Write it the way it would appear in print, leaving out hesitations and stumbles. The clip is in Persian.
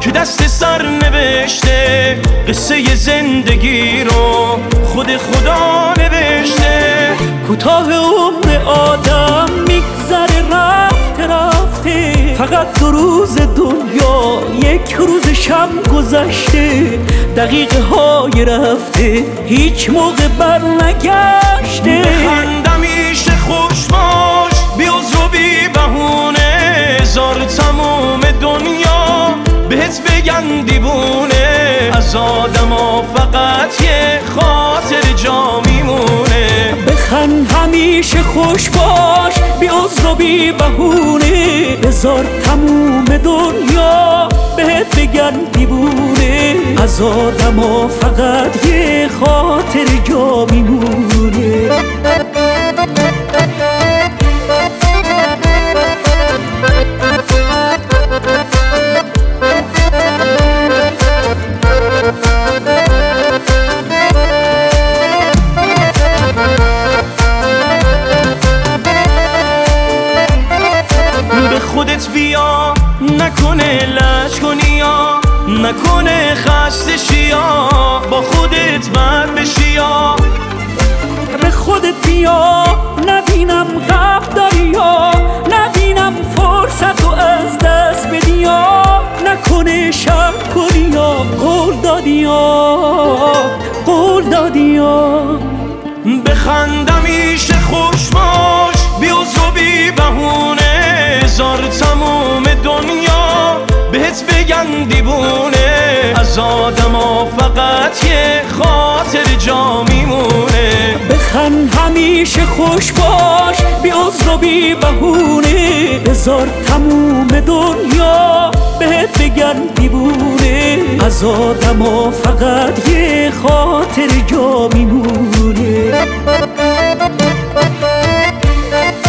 که دست سر نوشته قصه زندگی رو خود خدا نوشته. کوتاه عمر آدم میگذره رفته رفته، فقط 2 روز دنیا 1 روز شب گذشته. دقیقه های رفته هیچ موقع بر نگشته. بخند همیشه خوش باش بی عذر و بی بهونه، هزار تموم دنیا بهت بگن دیوونه. از آدما فقط یه خاطر جا میمونه. بخند همیشه خوش باش بی عذر و بی بهونه، هزار تموم دنیا بهت بگن دیوونه. از آدما فقط یه خاطر جا میمونه. خودت بیا نکنه لج کنی یا نکنه خسته شیا، با خودت بد بشی یا به خودت بیا نبینم غم داری یا نبینم فرصت رو از دست بدی یا نکنه شک کنی یا قول دادی یا بخند همیشه خوش باش بی عذر و بی بهونه، هزار تموم دنیا بهت بگن دیوونه. از آدما فقط یه خاطر جا میمونه. بخند همیشه خوش باش بی عذر و بی بهونه، هزار تموم دنیا بهت بگن دیوونه. از آدما فقط یه خاطر جا میمونه.